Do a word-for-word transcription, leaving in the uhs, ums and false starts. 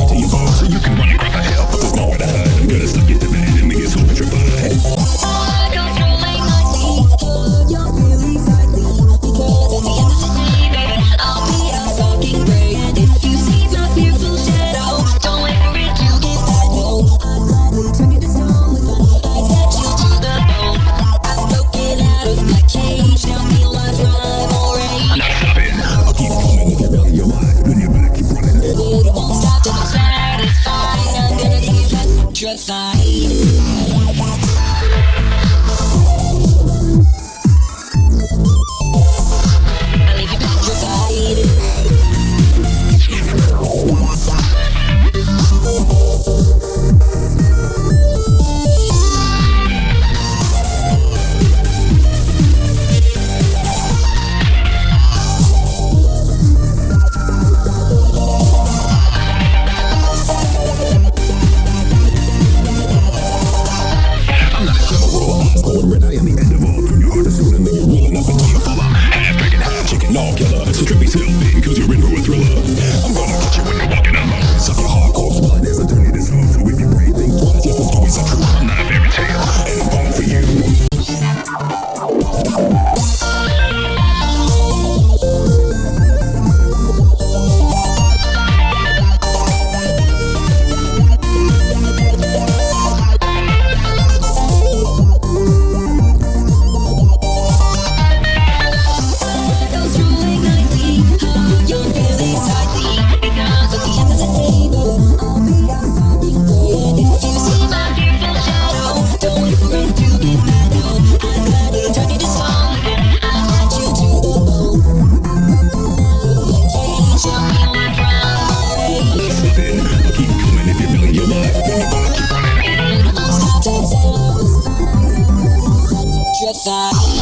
right to your bones. So you can run across the hell, but there's nowhere to hide. I'm gonna stuck it to bed and make it so petrified. So trip me selfie, cause you're in for a thriller. I'm gonna get you when you're walking alone. Suck your hardcore blood as I turn it this slow. So if you breathe, think twice, yes, the stories are true. I'm not a fairy tale, and I'm falling for you. That